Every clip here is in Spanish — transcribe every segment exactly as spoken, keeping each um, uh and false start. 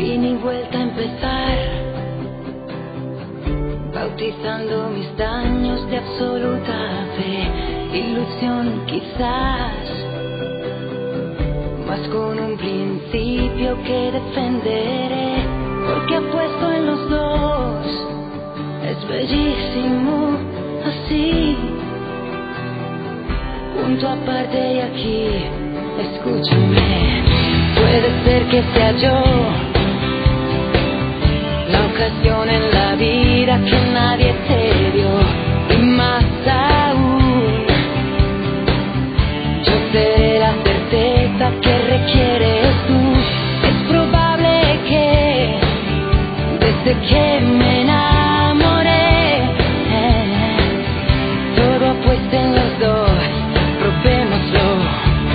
Fin y vuelta a empezar, bautizando mis daños de absoluta fe, ilusión quizás, mas con un principio que defenderé, porque apuesto en los dos, es bellísimo así, punto aparte y aquí, escúchame, puede ser que sea yo la ocasión en la vida que nadie te dio, y más aún, yo seré la certeza que requieres tú. Es probable que desde que me enamoré, eh, todo apuesta en los dos, probémoslo.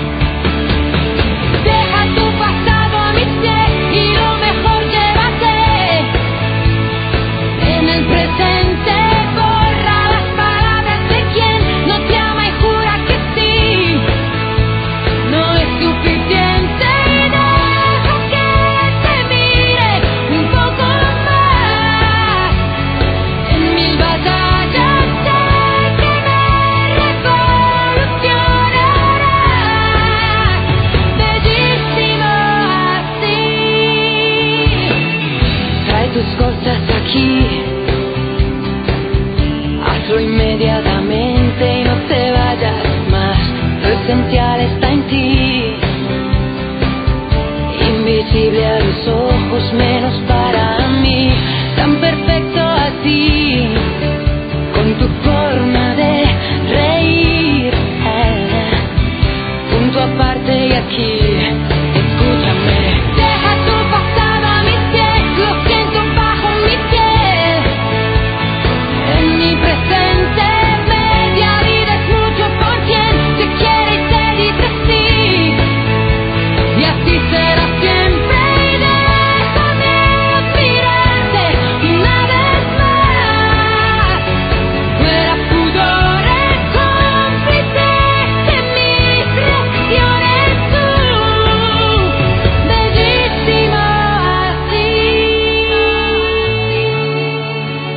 Hazlo inmediatamente y no te vayas más. Lo esencial está en ti, invisible a los ojos, menos para mí. Tan perfecto así, con tu forma de reír, eh, punto aparte y aquí, escúchame.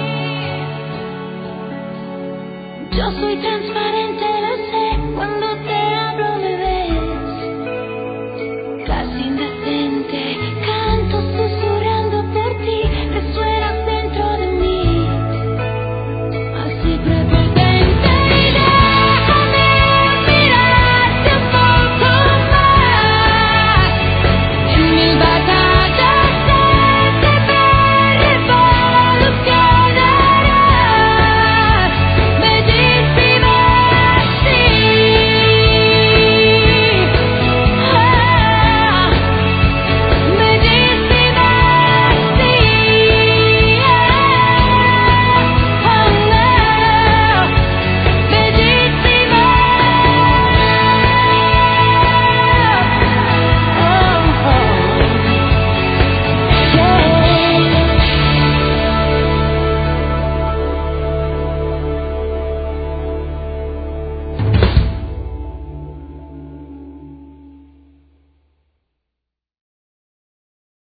Yo soy transparente, lo sé, cuando te